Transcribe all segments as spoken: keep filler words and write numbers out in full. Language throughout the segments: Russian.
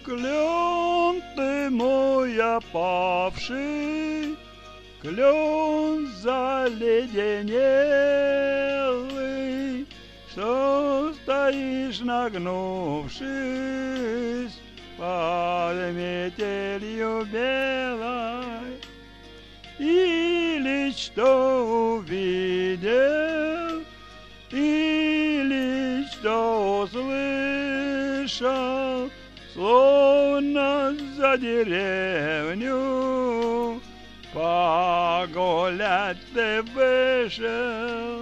Клен ты мой опавший, клен заледенелый, что стоишь нагнувшись под метелью белой, или что увидел, или что услышал, словно за деревню погулять ты вышел.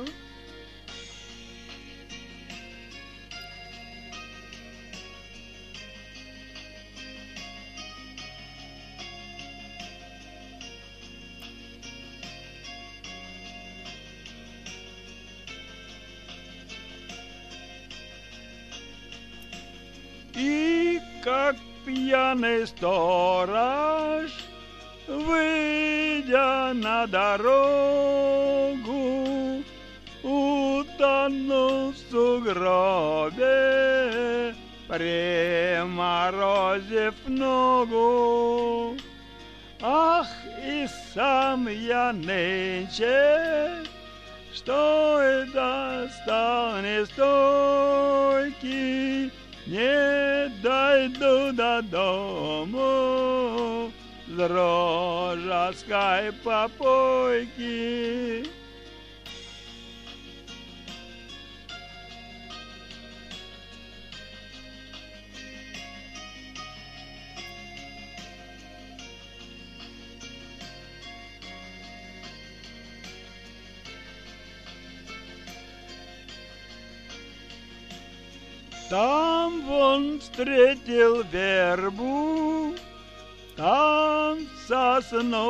И как пьяный сторож, выйдя на дорогу, утонул в сугробе, приморозив ногу. Ах, и сам я нынче, что это стал нестойкий, не дойду до дому с дрожеской попойки. Там вон встретил вербу, там сосну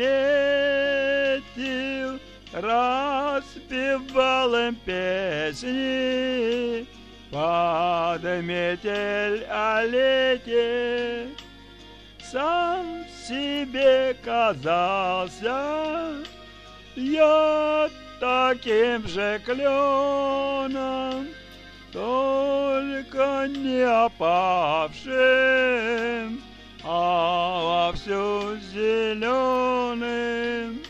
приметил, распевал им песни под метель о лете. Сам себе казался я таким же кленом, только не опавшим, а вовсю зеленым.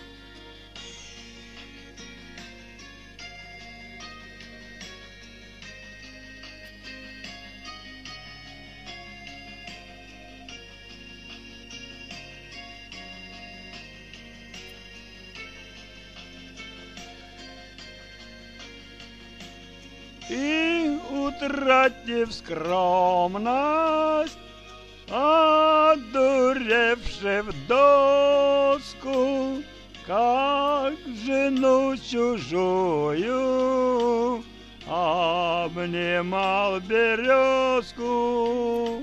И, утратив скромность, одуревши в доску, как жену чужую, обнимал березку.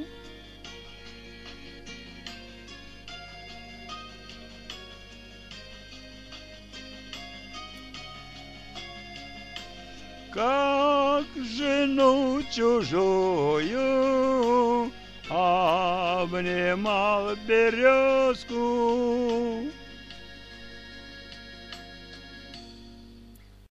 Как жену чужую обнимал березку.